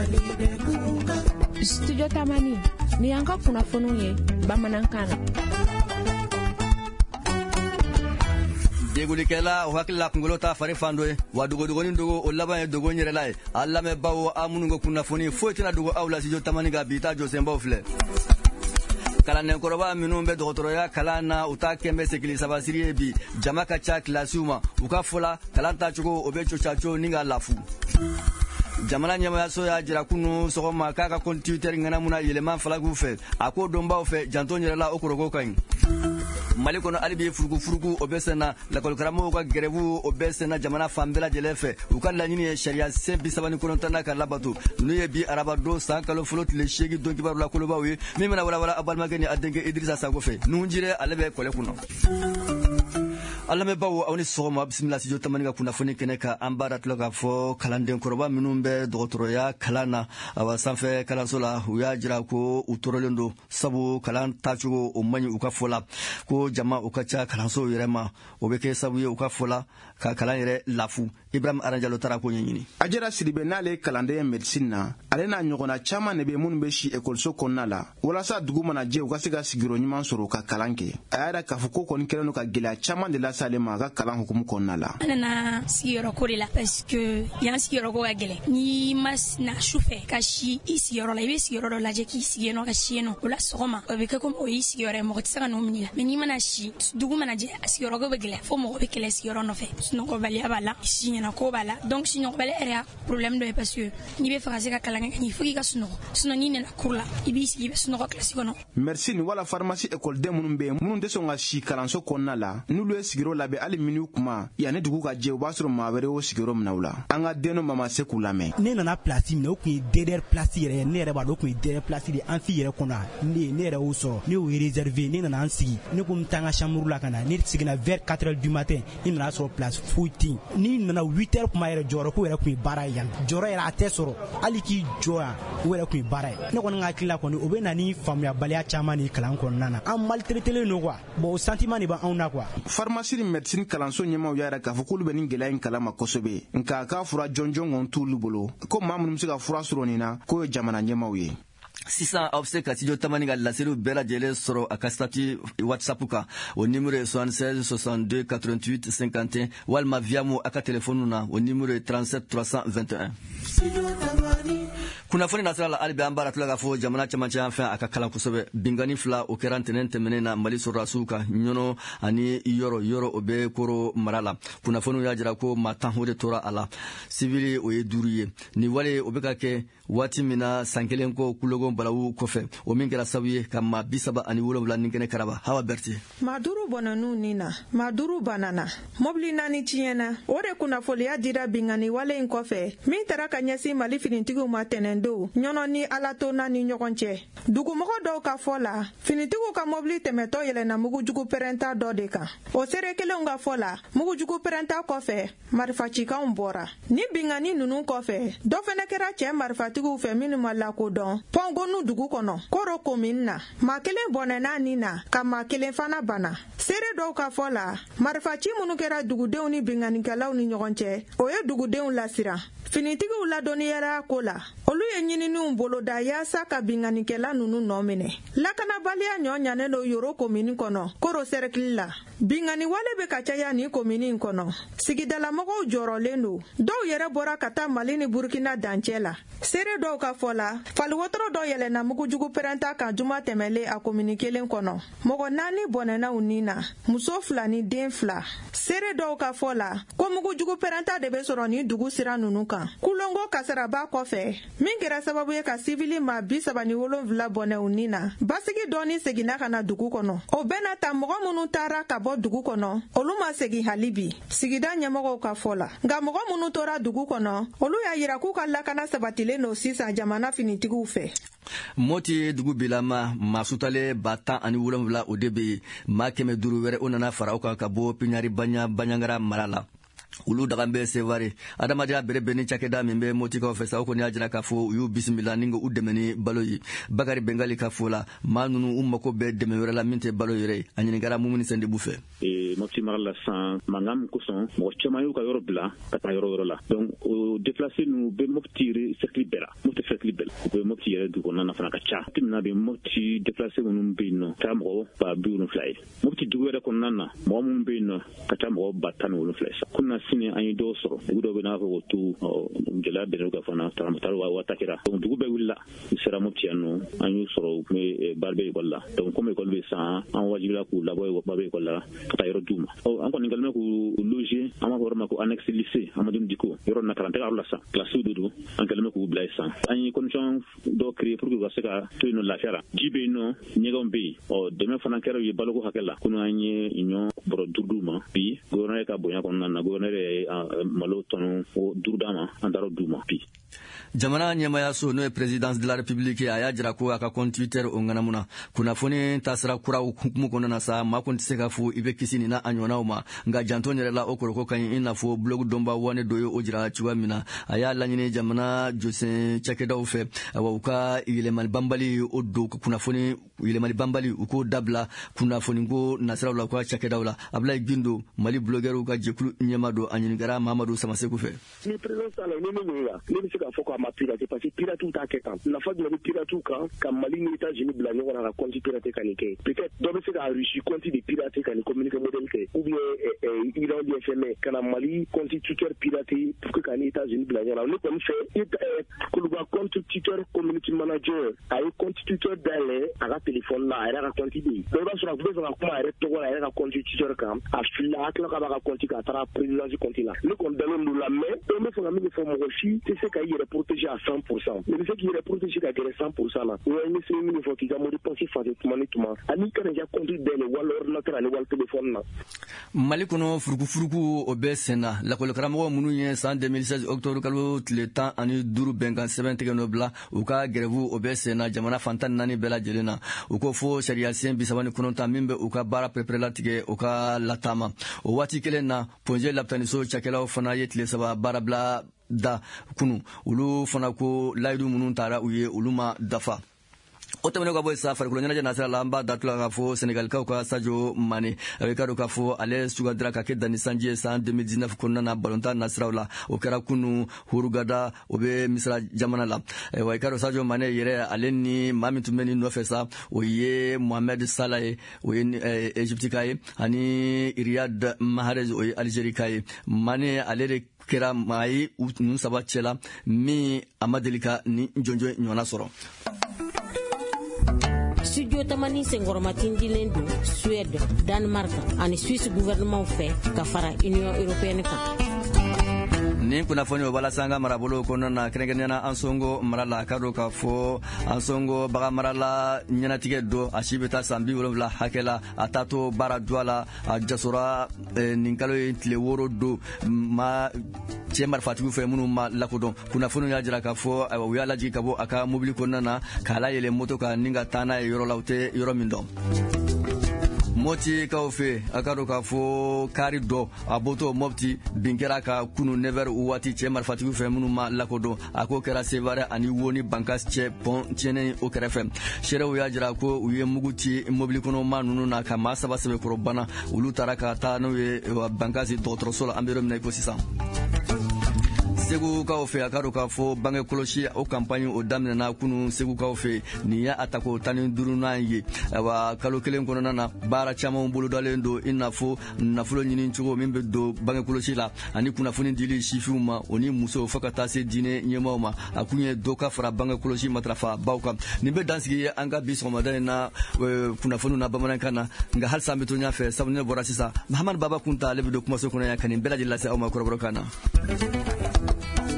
Studio Tamani ni yanka kunnafoniw ye bamanankan na. Degulikela o hakila kungolo ta fari fandoye wa dogo dogo o laban ye dogo nyerela ye alla me bawo amunungo kunnafoni foitina dogo awla Studio Tamani ga bita Josemba ofle kalanen koroba minnu be dɔgɔtɔrɔya kalan na u ta kɛmɛ sekili sabasiri bi jama ka ca kilasiw u ka fola kalan tacogo o be cocaco ni ka lafu jamana ɲɛmayaso y'a jira kunu sɔgɔma k'a ka constituteur ŋanamuna yɛlɛma falagu fɛ a ko donbaw fɛ janto yɛrɛla o korogo ka ɲi mali kɔnɔ hali bi furugu o bɛ senna lakɔlikaramɔgɔw ka gɛrɛvu o bɛ senna jamana fan bɛɛ lajɛlen fɛ u ka laɲini ye sariya sen 39 ka labato n'u ye bi arabadon san kalo fɔlɔ tile 8 don kibaru la kolobaw ye min bɛna walawala a balimakɛ ni a denkɛ Idrissa Sago fɛ nuhunjire ale bɛ kɔlɛ kunna alamɛbaw aw ni sɔgɔma bisimila Studio Tamani ka kunnafoni kɛnɛ ka an b'a ratila k'a fɔ kalanden kɔrɔba minnu bɛ dɔgɔtɔrɔya kalan na awa sanfɛ kalanso la u y'a jira ko u tɔɔrɔlen don sabu kalan tacogo o man ɲi u ka fɔ la ko jama u ka ca kalansow yɛrɛ ma o bɛ kɛ sabu ye u ka fɔ la ka kalan yɛrɛ lafu Ibrahim Aranjalo taara ko ɲɛɲini Ajara Sidibe n'ale kalanden ye médecine na ale n'a ɲɔgɔnna caman de bɛ minnu bɛ si écoleso kɔnɔna la walasa dugu mana jɛ u ka se ka sigiyɔrɔ ɲuman sɔrɔ u ka kalan kɛ a y'a yira k'a fɔ ko kɔni kɛlen don ka gɛlɛya caman de lase ale ma a ka kalan hukumu kɔnɔna la an nana sigiyɔrɔ ko de la parce que yan sigiyɔrɔ ko ka gɛlɛn n'i ma na sufɛ ka si i sigiyɔrɔ la i bɛ sigiyɔrɔ dɔ lajɛ k'i sigi yen nɔ ka si yen nɔ o la sɔgɔma o bɛ kɛ komi o y'i sigiyɔrɔ ye mɔgɔ tɛ se ka n'o minɛ la mais n'i mana si dugu mana jɛ a sigiyɔrɔ ko bɛ gɛlɛya fo mɔgɔ bɛ kɛlɛ sigiyɔrɔ nɔfɛ sunɔgɔbaliya b'a la si ɲɛna ko b'a la donc sunɔgɔbaliya yɛrɛ y'a problème dɔ ye parce que n'i bɛ fɛ ka se ka kalan kɛ ka ɲɛ fo k'i ka sunɔgɔ sinon n'i nana cours la i b'i sigi i bɛ sunɔgɔ kilasi kɔnɔ médecine wala pharmacie écoleden minnu bɛ yen minnu tɛ sɔn ka si kalanso kɔnɔna la n'olu ye sigiyɔrɔ labɛn hali minnu kuma yanni dugu ka jɛ u b'a sɔrɔ maa wɛrɛ y'o sigiyɔrɔ minɛ u la an ka denno Mama Seku lamɛn ne nana place minɛ o kun ye DDR place yɛrɛ ne yɛrɛ b'a dɔn o kun ye DDR place de an fi yɛrɛ kɔnɔ ne yɛrɛ y'o sɔrɔ ne y'o réservé ne nana an sigi ne ko n taa n ka chambre la ka na ne seginna vers 4 heures du matin ne nana sɔrɔ place foyi tɛ yen ni nana 8 heures kuma yɛrɛ jɔyɔrɔ ko yɛrɛ kun ye baara ye yan jɔyɔrɔ yɛrɛ a tɛ sɔrɔ hali k'i jɔ yan o yɛrɛ kun ye baara ye ne kɔni ka hakili la kɔni o bɛ na ni faamuyabaliya caman ni kalan kɔnɔna na an maltraitelen don quoi bon o sentiment de b'anw na quoi pharmacie ni médecine kalanso ɲɛmaw y'a yira k'a fɔ k'olu bɛ nin gɛlɛya in kalama kosɛbɛ nka k'a fura jɔnjɔn kɔni t'olu bolo ko maa minnu bɛ se ka fura sɔrɔ nin na k'o ye jamana ɲɛmaw ye sisan aw bɛ se ka Studio Tamani ka laseliw bɛɛ lajɛlen sɔrɔ a ka statut WhatsApp kan o numéro ye 76 62 88 51 walima via mo a ka téléphone na o numéro ye 37 321 kunnafoni nasira la hali bi an b'a ratila k'a fɔ jamana camancɛ yan fɛ a ka kalan kosɛbɛ bingani 2 o kɛra ntɛnɛn tɛmɛnen na Mali sɔrɔdasiw kan ɲɔnɔ ani yɔrɔ o bɛ Koro mara la kunnafoniw y'a jira ko maa 10 o de tora a la civil o ye 5 ye nin wale o bɛ ka kɛ waati min na san kelen ko kulogon balawu kɔfɛ o min kɛra sabu ye ka maa 37 ni kɛnɛ karaba Hawa Berti maa 5 bɔnna nin na maa 5 banana mobili 4 tiɲɛna o de kunnafoliya dira bingani wale in kɔfɛ min taara ka ɲɛsin Mali finitigiw ma tɛnɛndon ɲɔnɔ ni alatona ni ɲɔgɔn cɛ dugumɔgɔ dɔw ka fɔ la finitigiw ka mobili tɛmɛtɔ yɛlɛnna mugujugu pɛrɛnta dɔ de kan o seere kelenw ka fɔ la mugujugu pɛrɛnta kɔfɛ marifacikanw bɔra ni bingani nunu kɔfɛ dɔ fɛnɛ kɛra cɛ marifatigiw fɛ minnu ma lakodɔn pɔngonu dugu kɔnɔ Koro komini na maa 1 bɔnɛna nin na ka maa 1 fana bana seere dɔw ka fɔ la marifaci minnu kɛra dugudenw ni binganikɛlaw ni ɲɔgɔn cɛ o ye dugudenw lasira finitigiw ladɔnniyara ko la olu ye ɲininiw boloda yaasa ka binganikɛla nunu nɔ minɛ lakanabaliya ɲɔ ɲanen do Yoro komini kɔnɔ Koro sɛrɛkili la bingani wale bɛ ka caya ni komini in kɔnɔ sigidalamɔgɔw jɔrɔlen do dɔw yɛrɛ bɔra ka taa Mali ni Burkina dancɛ la seere dɔw ka fɔ la faliwotoro dɔ yɛlɛnna mugujugu pɛrɛnta kan juma tɛmɛlen a komini 1 kɔnɔ mɔgɔ 4 bɔnɛnaw nin na muso 2 ni den 2 seere dɔw ka fɔ la ko mugujugu pɛrɛnta de bɛ sɔrɔ ni dugu sira nunu kan kulongo kasaraba kɔfɛ min kɛra sababu ye ka sivili maa 37 bɔnɛw nin na basigi dɔɔni seginna ka na dugu kɔnɔ o bɛna ta mɔgɔ minnu taara ka bɔ dugu kɔnɔ olu ma segin hali bi sigida ɲɛmɔgɔw ka fɔ la nka mɔgɔ minnu tora dugu kɔnɔ olu y'a yira k'u ka lakana sabatilen do sisan jamana finitigiw fɛ Moti dugu bilama masutale batan ani 7 o de bɛ maa 500 wɛrɛ o nana fara o kan ka bɔ Piɲari Banyangara mara la ulu daga be sevare adamadiya bere beni cakeda min be moti ka fesa ko ni ajira ka fo yu bismillah ningo udemeni baloyi bakari bengali ka fola manunu umma ko be deme wala la minte baloyi re anyini gara mumuni sende bufe moti marala san mangam ko son mo chamayu ka yorobla ka yorobla donc o déplacer nous be moti cercle bela moti cercle bela be moti yere du ko nana fana ka cha timna be moti déplacer mun be no tamro ba bu no fly moti duwere ko nana mo mun be no ka tamro batano no fly kunna sini ani do so gudo be na ko tu jela be no ka fana taramtar wa takira donc dugu be willa sera moti anu ani so me barbe walla donc comme école be sa en wajibila ku la boy barbe walla ta yoro duma encore ningalme ku loger ama horma ko annexe lycée amadou diko yoro na 40 arla sa classe dodo angalme ku blay sa ani condition do créer pour que ça ka to no la fera jibe no nyegom be o deme fana kero yi baloko hakela kuno anye inyo bro duduma bi goronere ka bonya kon na goronere malo tono o dudama andaro duma bi jamana nyamaya so no présidence de la république aya jira ko aka compte Twitter onganamuna kuna foni tasra kura hukumu kono na sa ma konti seka fu ibe kisini na anyona uma nga jantonyere la okoro ko kan ina fu blog domba wane doyo ojira chiwa mina aya lanyine jamana jose chakeda ufe awuka ile mal bambali oddo kuna foni ile mal bambali uko dabla kuna foni ngo nasra la ko chakeda wala abla gindo mali blogger uka jekulu nyamado anyini gara mamadou samaseku fe ni président sala ni seka foko ma pirate parce que pirate tout à ketan la fois de pirate tout quand Mali ni États-Unis bla ni on a compte pirate kanike peut-être donc c'est à Russie compte des pirates kan communiquer modèle que ou bien Iran bien fait mais quand Mali constituteur pirate pour que quand États-Unis bla on a comme fait que le constituteur community manager ay constituteur d'aller à la téléphone là elle a compte idée donc là sur la base on a comment arrêter on a constituteur quand à la que la compte à travers président du continent nous comme donne nous la main et nous faut amener faut aussi c'est ce qu'il est protégé à 100%. Mais ce qui est protégé à 100% là. Nous avons essayé de faire qu'il y a des pensées fatidiquement. Ani quand il y a conduit dans le ordinateur, le téléphone là. Malikono furuku obesena la kolokaramo munuye san 2016 octobre kalo le temps ani duru bengan 7 tegenobla uka grevu obesena jamana fantan nani bela jelena uko fo sharia sen bisabani kunonta mimbe uka bara preparatige uka latama o wati kelena ponje laptani so chakela fana yetle saba barabla da kunu ulu fana ko laidu munun tara uye uluma dafa otamene kwa boy safari kulonyana jana sala lamba datula ka fo Senegal ka ko Sadio Mané rekado ka fo ale sugadra ka kedani sanje san 2019 kunna na balonta nasraula o kara kunu hurugada obe misra jamana la wa karo Sadio Mané yere aleni mamitu meni no fesa oye Mohamed Salah oye Egypte kai ani Riyad Mahrez oye Algerie kai Mané alere kera mai nun sabachela mi amadelika ni njonjo nyona soro Studio Tamani Sengormatindi Lendo, Suède, Danemark, et Suisse gouvernement fait Kafara Union Européenne. Nin kuna foni wala sanga marabolo kono na krengenena ansongo marala kado ka fo ansongo baga marala nyana tigedo ashibeta sambi wala hakela atato baradwala jasura ninkalo intle woro do ma chemar fatigu fe munu ma lakodon kuna foni ya jira ka fo wi ala ji kabo aka mobili kono na kala yele moto ka ninga tana yoro laute yoro mindo moti kaufe akaro ka fo kari do aboto mopti binkera ka kunu never uwati chemar fatigu fe munu ma lakodo ako kera sevare ani woni bankas che pon tiene o kerefem shere uya jira ko uye muguti mobili kono manunu na ka masaba sebe korobana ulu taraka ta no bankasi dotro solo ambero mna ecosystem segu kaufe akaro ka fo bange koloshi o campagne o damna na kunu segu kaufe ni ya atako tani duruna yi wa kalo kelen kono na bara chama mbulu dalendo inafo nafulo nyini nchugo mimbe do bange koloshi la ani kuna funi dili shifuma oni muso fakata se dine nyemauma akunye doka fara bange koloshi matrafa bauka nimbe dansi anga biso madane na kuna funu na bamana kana nga hal sambeto nya fe sabne borasisa Muhammad Baba kunta lebi do kuma so kuna ya kanin bela jilla se au makorobro kana